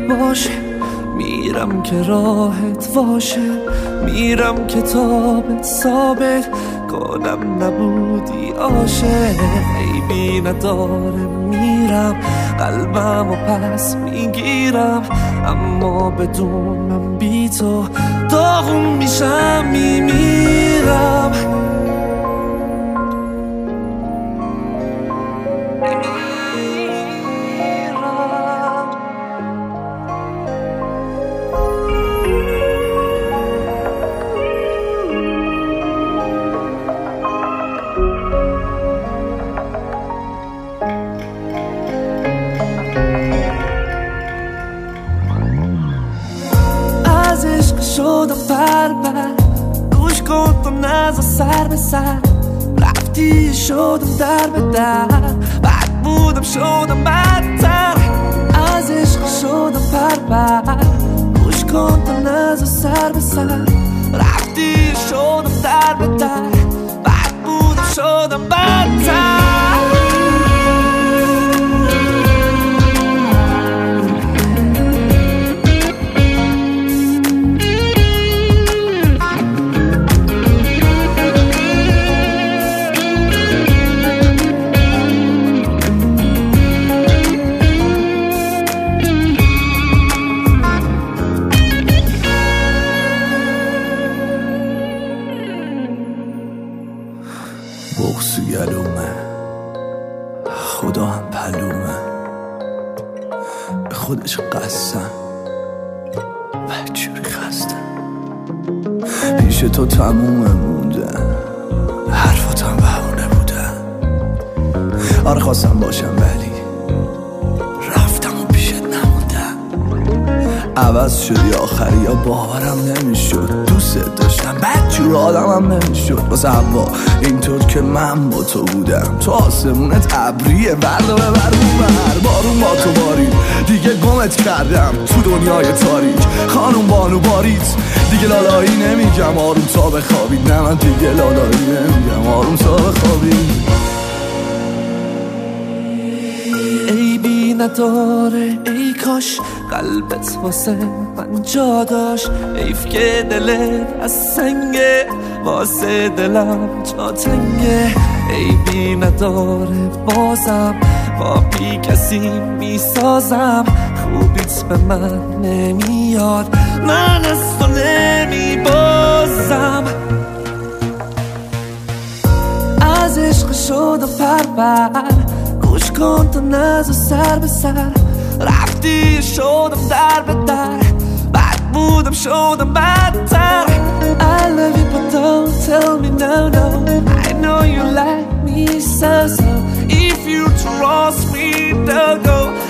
باشه، میرم که راحت باشه، میرم کتابت ثابت کنم نبودی عاشق. عیبی نداره میرم قلبم و پس میگیرم، اما بدونم بی تو داغون میشم میمیرم. شدم بربر گوش کن تو نزا سر به سر، رفتی شدم در به در، بد بودم شدم بدتر. از عشق شدم بربر گوش کن تو نزا سر به سر، رفتی شدم در به در، بد بودم شدم بدتر. بغض گلومه، خدا هم پلومه، به خودش قسم بدجوری خستم. پیش تو تمومه موندن، حرفاتم بهونه بودن. آره خواستم باشم ولی رفتم و پیشت نموندم. عوض شدی آخری یا باورم نمیشد، دوست داشتم بدجور آدمم نمیشد. واسه هوا اینطور که من با تو بودم، تو آسمونت ابریه بردو ببر بر بارون با تو بارید دیگه گمت کردم تو دنیای تاریک. خانوم بانو باریت دیگه لالایی نمیگم آروم تا بخوابید، نه من دیگه لالایی نمیگم آروم تا بخوابید. عیبی نداره ای کاش قلبت واسه من جا داشت، حیف که دلت از سنگه واسه دلم جا تنگه. عیبی نداره بازم با بی کسی میسازم، خوبیت به من نمیاد من از تو نمیبازم. از عشق شدم پربر گوش کن تو نزا سر به سر، رفتی شدم در به در، بد بودم شدم بدتر. I love you but don't tell me no no, I know you like me so so. If you trust me don't go